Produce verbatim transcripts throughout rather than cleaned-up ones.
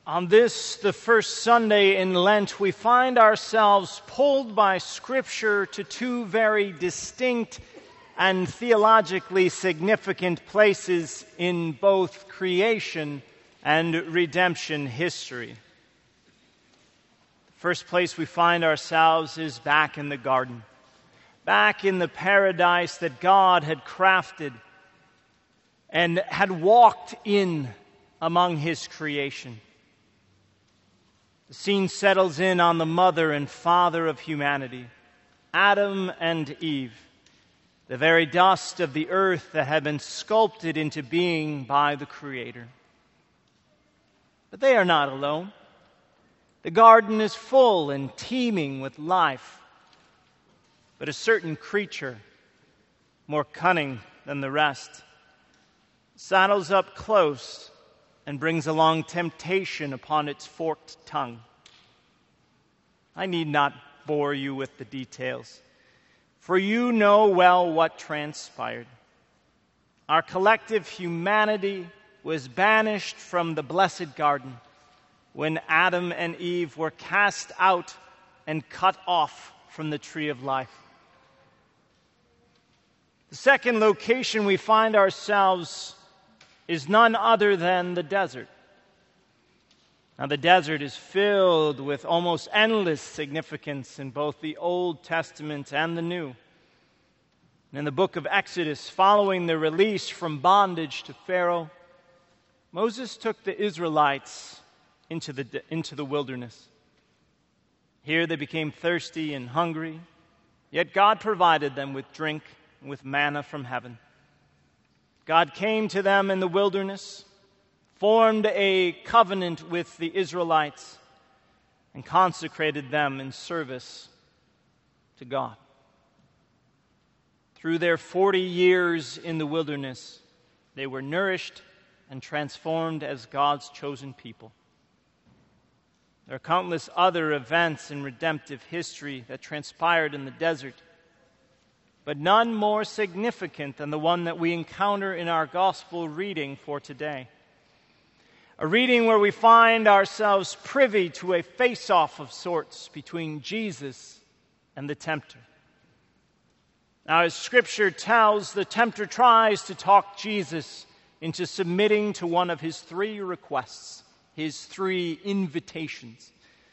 On this, the first Sunday in Lent, we find ourselves pulled by Scripture to two very distinct and theologically significant places in both creation and redemption history. The first place we find ourselves is back in the garden, back in the paradise that God had crafted and had walked in among His creation. The scene settles in on the mother and father of humanity, Adam and Eve, the very dust of the earth that had been sculpted into being by the Creator. But they are not alone. The garden is full and teeming with life. But a certain creature, more cunning than the rest, saddles up close and brings along temptation upon its forked tongue. I need not bore you with the details, for you know well what transpired. Our collective humanity was banished from the blessed garden when Adam and Eve were cast out and cut off from the tree of life. The second location we find ourselves is none other than the desert. Now, the desert is filled with almost endless significance in both the Old Testament and the New. And in the book of Exodus, following the release from bondage to Pharaoh, Moses took the Israelites into the, into the wilderness. Here they became thirsty and hungry, yet God provided them with drink and with manna from heaven. God came to them in the wilderness, formed a covenant with the Israelites, and consecrated them in service to God. Through their forty years in the wilderness, they were nourished and transformed as God's chosen people. There are countless other events in redemptive history that transpired in the desert, but none more significant than the one that we encounter in our gospel reading for today. A reading where we find ourselves privy to a face-off of sorts between Jesus and the tempter. Now, as Scripture tells, the tempter tries to talk Jesus into submitting to one of his three requests, his three invitations.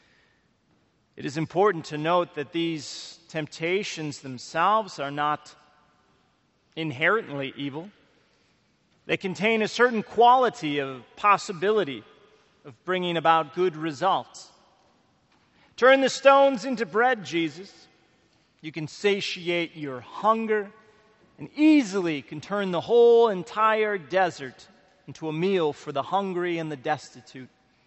It is important to note that these temptations themselves are not inherently evil. They contain a certain quality of possibility of bringing about good results. Turn the stones into bread, Jesus. You can satiate your hunger and easily can turn the whole entire desert into a meal for the hungry and the destitute.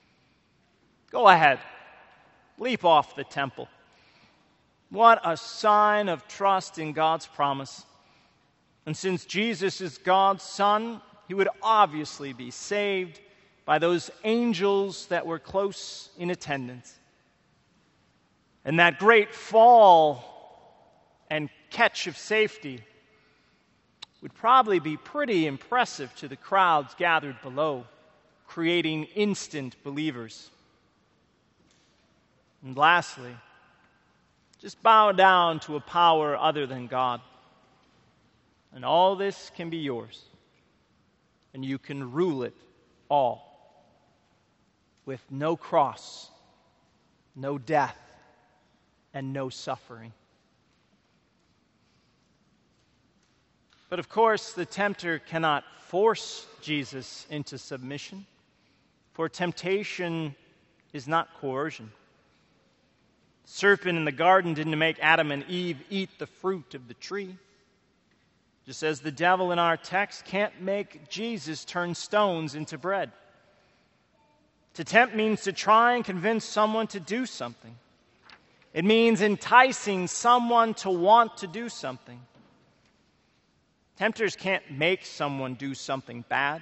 Go ahead. Leap off the temple. What a sign of trust in God's promise. And since Jesus is God's Son, He would obviously be saved by those angels that were close in attendance. And that great fall and catch of safety would probably be pretty impressive to the crowds gathered below, creating instant believers. And lastly, just bow down to a power other than God. And all this can be yours. And you can rule it all. With no cross, no death, and no suffering. But of course, the tempter cannot force Jesus into submission, for temptation is not coercion. The serpent in the garden didn't make Adam and Eve eat the fruit of the tree. Just as the devil in our text can't make Jesus turn stones into bread. To tempt means to try and convince someone to do something. It means enticing someone to want to do something. Tempters can't make someone do something bad,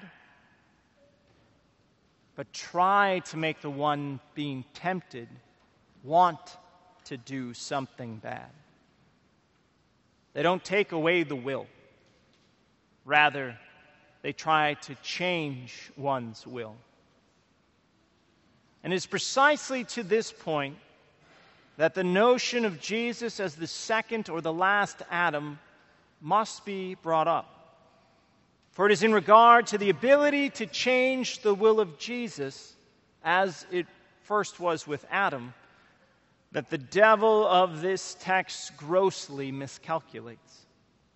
but try to make the one being tempted want to do something bad. They don't take away the will. Rather, they try to change one's will. And it's precisely to this point that the notion of Jesus as the second or the last Adam must be brought up. For it is in regard to the ability to change the will of Jesus, as it first was with Adam, that the devil of this text grossly miscalculates.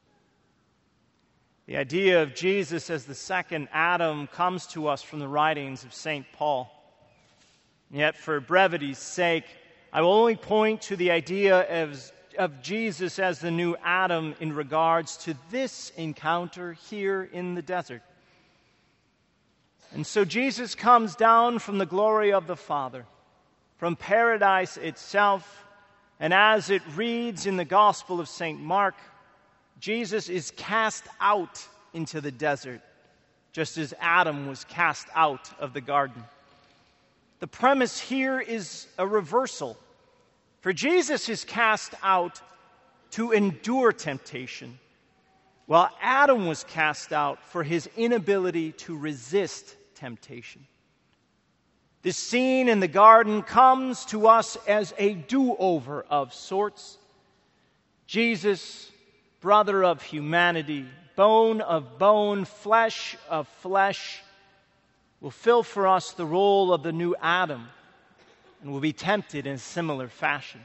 The idea of Jesus as the second Adam comes to us from the writings of Saint Paul. Yet, for brevity's sake, I will only point to the idea of, of Jesus as the new Adam in regards to this encounter here in the desert. And so Jesus comes down from the glory of the Father, from paradise itself, and as it reads in the Gospel of Saint Mark, Jesus is cast out into the desert, just as Adam was cast out of the garden. The premise here is a reversal. For Jesus is cast out to endure temptation, while Adam was cast out for his inability to resist temptation. This scene in the garden comes to us as a do-over of sorts. Jesus, brother of humanity, bone of bone, flesh of flesh, will fill for us the role of the new Adam and will be tempted in a similar fashion.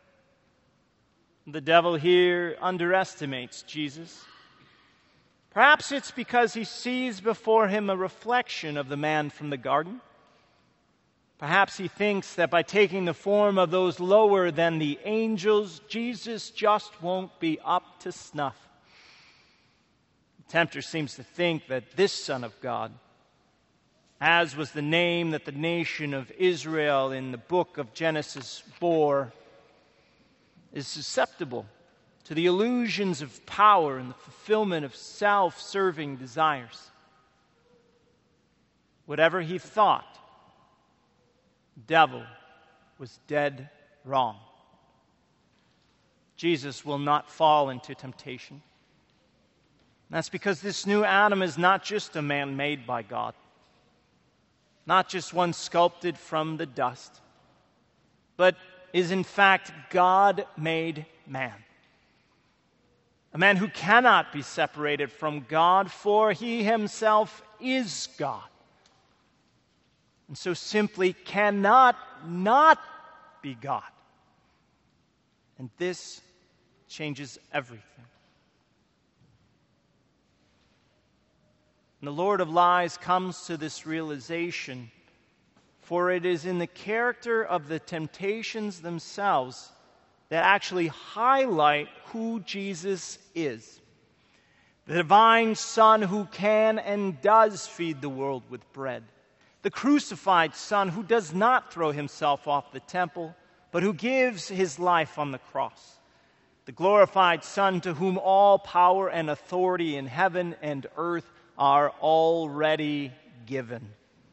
The devil here underestimates Jesus. Perhaps it's because he sees before him a reflection of the man from the garden. Perhaps he thinks that by taking the form of those lower than the angels, Jesus just won't be up to snuff. The tempter seems to think that this Son of God, as was the name that the nation of Israel in the book of Genesis bore, is susceptible to the illusions of power and the fulfillment of self-serving desires. Whatever he thought, the devil was dead wrong. Jesus will not fall into temptation. That's because this new Adam is not just a man made by God, not just one sculpted from the dust, but is in fact God-made man. A man who cannot be separated from God, for he himself is God. And so simply cannot not be God. And this changes everything. And the Lord of lies comes to this realization, for it is in the character of the temptations themselves that actually highlight who Jesus is. The divine Son who can and does feed the world with bread. The crucified Son who does not throw himself off the temple, but who gives his life on the cross. The glorified Son to whom all power and authority in heaven and earth are already given.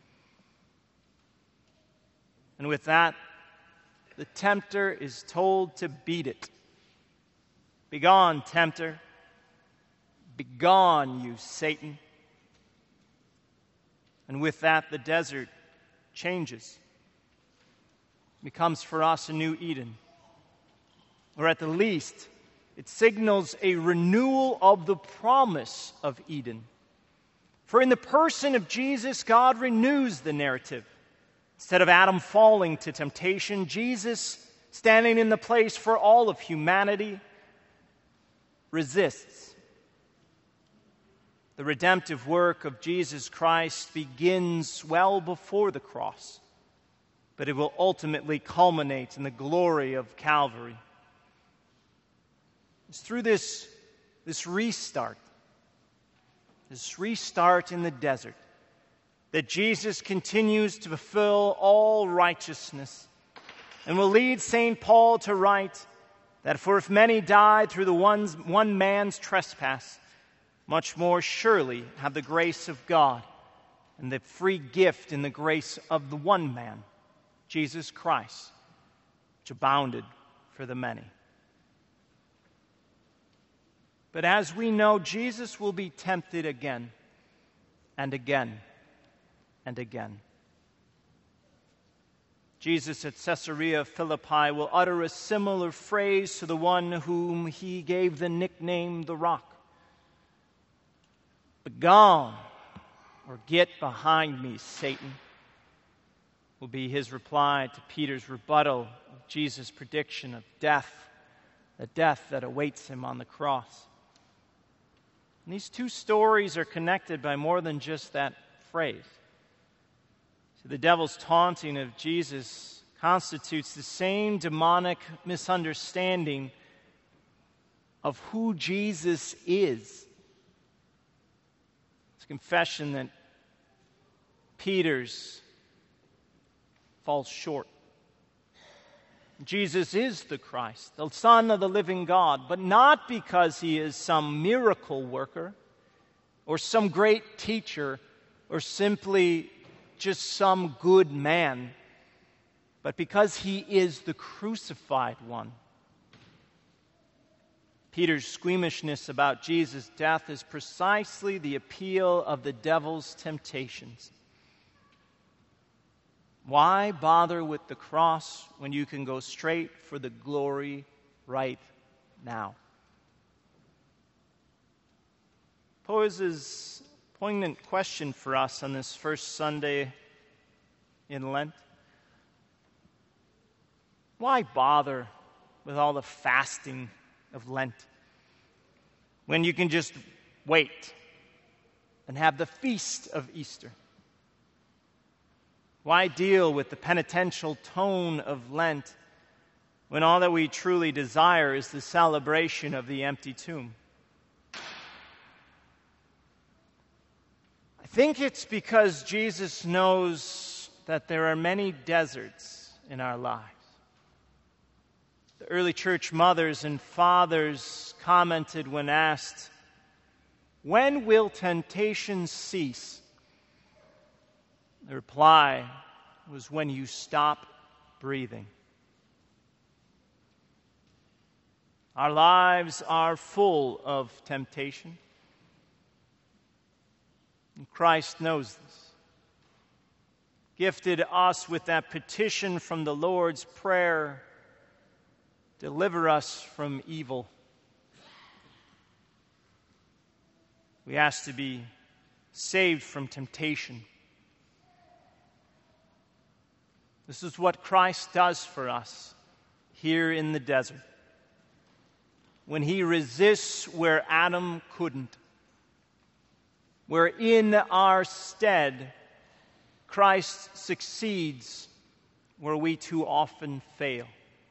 And with that, the tempter is told to beat it. Begone, tempter. Begone, you Satan. And with that, the desert changes. It becomes for us a new Eden. Or at the least, it signals a renewal of the promise of Eden. For in the person of Jesus, God renews the narrative. Instead of Adam falling to temptation, Jesus, standing in the place for all of humanity, resists. The redemptive work of Jesus Christ begins well before the cross, but it will ultimately culminate in the glory of Calvary. It's through this, this restart, this restart in the desert, that Jesus continues to fulfill all righteousness and will lead Saint Paul to write that for if many died through the one's, one man's trespass, much more surely have the grace of God and the free gift in the grace of the one man, Jesus Christ, which abounded for the many. But as we know, Jesus will be tempted again and again and again. Jesus at Caesarea Philippi will utter a similar phrase to the one whom he gave the nickname the Rock. "Begone, or get behind me, Satan," will be his reply to Peter's rebuttal of Jesus' prediction of death, the death that awaits him on the cross. And these two stories are connected by more than just that phrase. So the devil's taunting of Jesus constitutes the same demonic misunderstanding of who Jesus is. It's a confession that Peter's falls short. Jesus is the Christ, the Son of the living God, but not because he is some miracle worker or some great teacher or simply just some good man, but because he is the crucified one. Peter's squeamishness about Jesus' death is precisely the appeal of the devil's temptations. Why bother with the cross when you can go straight for the glory right now? Poses a poignant question for us on this first Sunday in Lent. Why bother with all the fasting of Lent when you can just wait and have the feast of Easter? Why deal with the penitential tone of Lent when all that we truly desire is the celebration of the empty tomb? I think it's because Jesus knows that there are many deserts in our lives. The early church mothers and fathers commented when asked, "When will temptation cease?" The reply was, "When you stop breathing." Our lives are full of temptation. And Christ knows this. Gifted us with that petition from the Lord's Prayer, "Deliver us from evil." We ask to be saved from temptation. This is what Christ does for us here in the desert. When he resists where Adam couldn't, where in our stead Christ succeeds where we too often fail.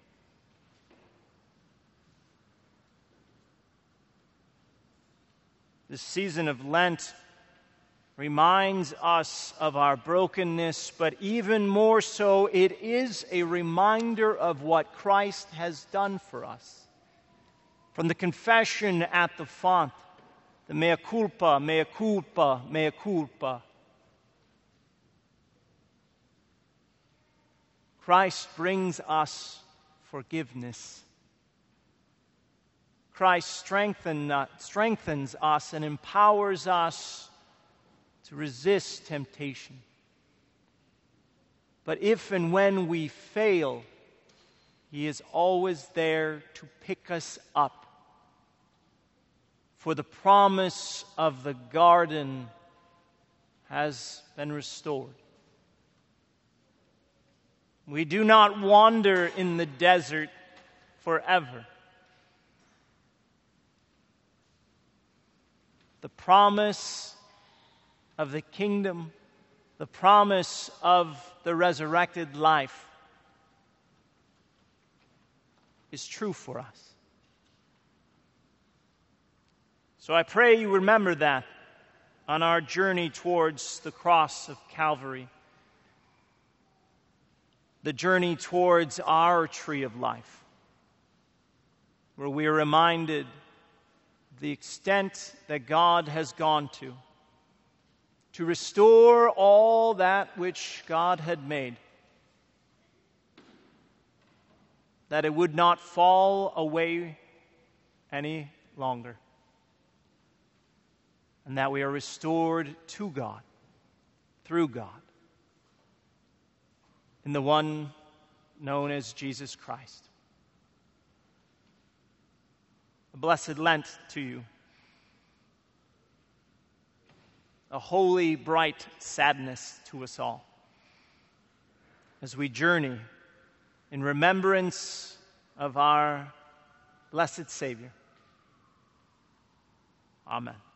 This season of Lent reminds us of our brokenness, but even more so, it is a reminder of what Christ has done for us. From the confession at the font, the mea culpa, mea culpa, mea culpa. Christ brings us forgiveness. Christ strengthen, uh, strengthens us and empowers us to resist temptation. But if and when we fail, he is always there to pick us up. For the promise of the garden has been restored. We do not wander in the desert forever. The promise of the kingdom, the promise of the resurrected life is true for us. So I pray you remember that on our journey towards the cross of Calvary, the journey towards our tree of life, where we are reminded of the extent that God has gone to, to restore all that which God had made, that it would not fall away any longer, and that we are restored to God, through God, in the one known as Jesus Christ. A blessed Lent to you. A holy, bright sadness to us all as we journey in remembrance of our blessed Savior. Amen.